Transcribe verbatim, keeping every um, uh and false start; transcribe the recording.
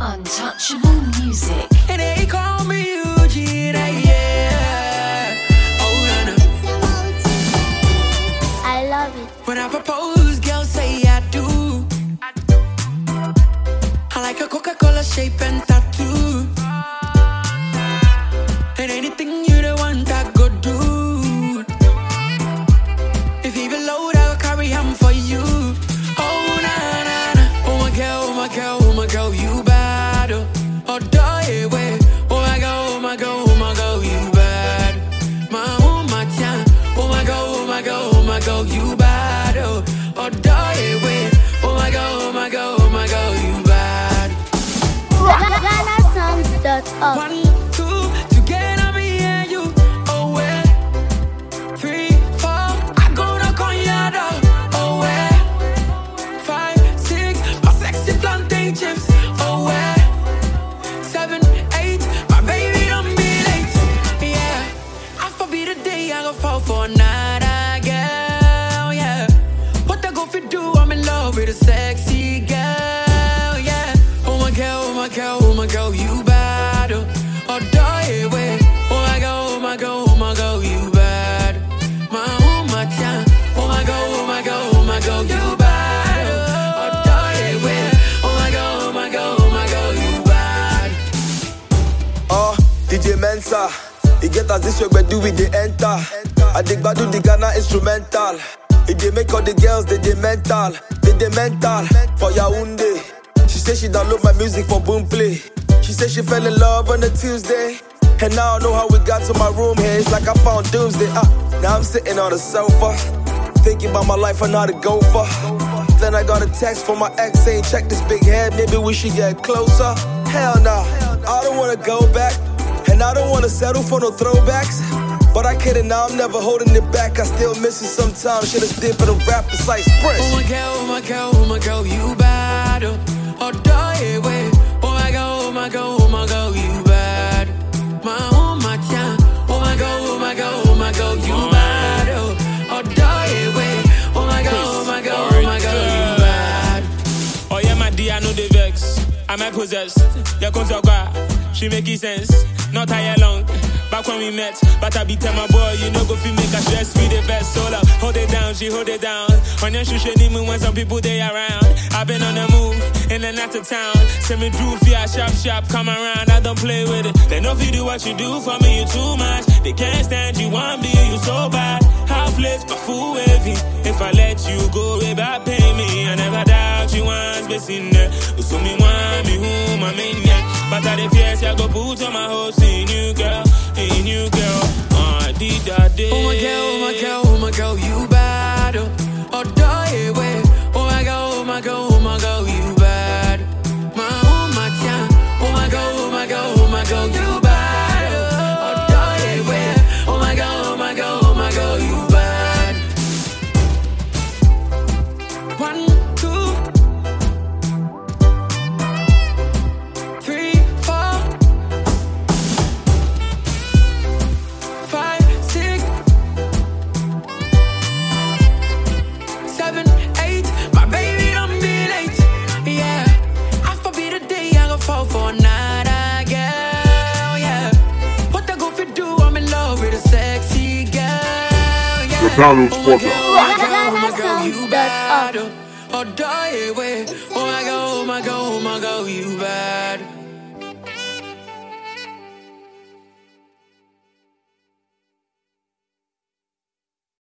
Untouchable music. And they call me Eugene, yeah. Oh, no, no. I love it. When I propose, girls say I do. I like a Coca-Cola shape and tattoo. And anything you don't want, I go do. If you even load, I'll carry him for you. Oh, na, na, na. Oh, my girl, oh, my girl, oh, my girl, you bad. Oh, oh die, way. Oh, my girl, oh, my girl, oh, my girl, you bad. My, oh, my tian. Oh, my girl, oh, my girl, oh, my girl, you bad. Oh, oh die, way. Oh, my girl, oh, my girl, oh, my girl, you bad. Ghana songs dot org. One, two, together me and you. Oh, wait. Three, four, I go knock on your door. Oh, wait. Five, six, my sexy plantain chips. Oh, wait. Seven, eight, my baby don't be late. Yeah, I forbid the day I go fall for another girl. Yeah, what I go for do? I'm in love with a sexy girl. Yeah, oh my girl, oh my girl, oh my girl, you bad. Oh, oh die, way. Oh my girl, oh my girl, oh my girl, you bad. My, oh my tian. Oh my girl, oh my girl, oh my girl, you bad. Oh, oh die, way. Oh my girl, oh my girl, oh my girl, you bad. Oh, D J Mensa, he get us this way, but do we they enter? I dig badu the Ghana instrumental. It they make all the girls they they mental, they they mental for Yaoundé. She say she download my music for Boomplay. She say she fell in love on a Tuesday, and now I know how we got to my room here. It's like I found doomsday. Ah, now I'm sitting on the sofa, thinking about my life and how to go for. Then I got a text from my ex saying, check this big head, maybe we should get closer. Hell nah, I don't wanna go back, and I don't wanna settle for no throwbacks. But I kidding now, I'm never holding it back. I still miss it sometimes. Should've stayed for the rap, it's like Sprint. Oh my girl, oh my girl, oh my girl, you bad. Oh, oh die, way. Oh my girl, oh my girl, oh my girl, you bad. My, oh my tian. Oh my girl, oh my girl, oh my girl, you bad. Oh, oh die, way. Oh my girl, oh my girl, oh my girl, you bad. Oh yeah, my dear, I know the vex. I'm a possessed. You come to God, she make it sense. Not tie long. Back when we met, but I be tell my boy, you know go feel make a stress me the best. So up, hold it down, she hold it down. On your shoe, she need me when some people they around. I've been on the move, in and out of town. Send me through, fear, sharp, sharp, come around. I don't play with it. They know if you do what you do for me, you too much. They can't stand you, want me, you so bad. Half lit, but full wavy. If I let you go, baby, pay me. I never doubt you once, but in there. So me want me, who my main, yeah. But I the fierce, I go put on my hopes in you, girl. In you, girl. Uh, did that day. Oh my girl, oh my girl, oh my girl, you bad. Oh, oh die, way. Oh my girl, oh my girl, oh my girl, you bad. My, oh my tian. Oh my girl, oh my girl, oh my girl, you bad. Oh, oh die, way. Oh my girl, oh my girl, oh my girl, you bad. One, two, three, four, five, six, seven, eight. My baby don't be late. Yeah, I forbid the day I go fall for another girl. Yeah, what I go for do? I'm in love with a sexy girl. Yeah, Donald oh my Spotter. girl, oh my girl, oh my girl, you bad. Oh, oh die, way. Oh my girl, oh my girl, oh my girl, you bad.